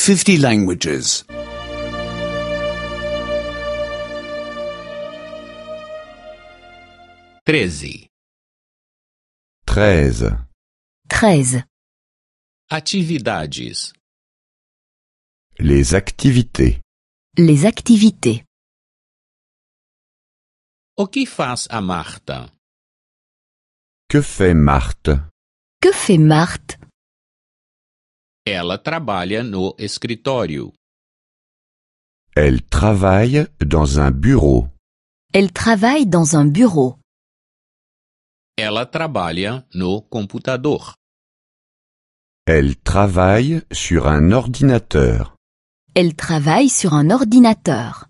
50 languages. 13. 13. 13. Atividades. Les activités. Les activités. O que faz a Marta? Que fait Marthe? Que fait Marthe? Ela trabalha no escritório. Elle travaille dans un bureau. Elle travaille dans un bureau. Ela trabalha no computador. Elle travaille sur un ordinateur. Elle travaille sur un ordinateur.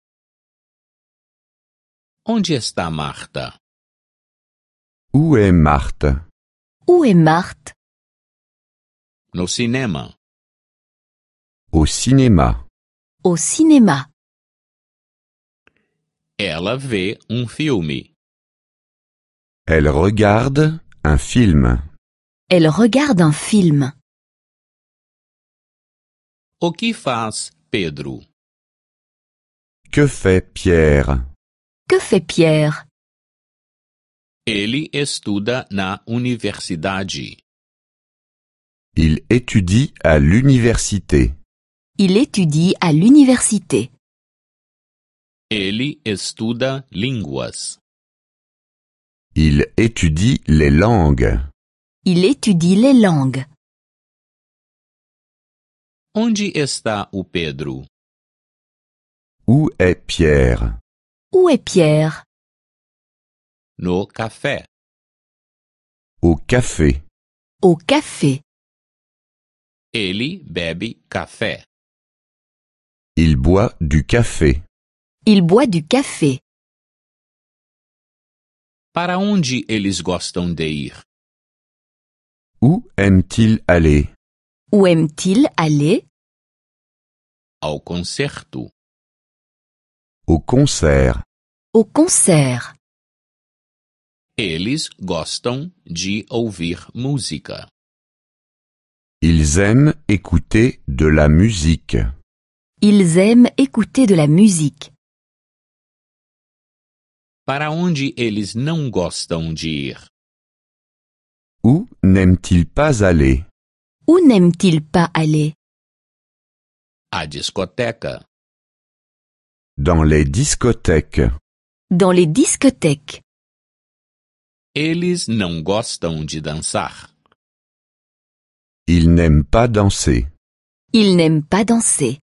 Onde está Marta? Où est Marthe? Où est Marthe? No cinema. Au cinéma. Au cinéma. Ela vê filme. Elle regarde un film. Elle regarde un film. O que faz Pedro? Que fait Pierre? Que fait Pierre? Ele estuda na universidade. Il étudie à l'université. Il étudie à l'université. Ele estuda línguas. Il étudie les langues. Il étudie les langues. Onde está o Pedro? Où est Pierre? Où est Pierre? No café. Au café. Au café. Ele bebe café. Il boit du café. Il boit du café. Para onde eles gostam de ir? Où aime-t-il aller? Où aime-t-il aller? Ao concerto. Au concert. Au concert. Eles gostam de ouvir música. Ils aiment écouter de la musique. Ils aiment écouter de la musique. Para onde eles não gostam de ir? Où n'aime-t-il pas aller? Où n'aime-t-il pas aller? À discoteca. Dans les discothèques. Dans les discothèques. Eles não gostam de dançar. Ils n'aiment pas danser. Ils n'aiment pas danser.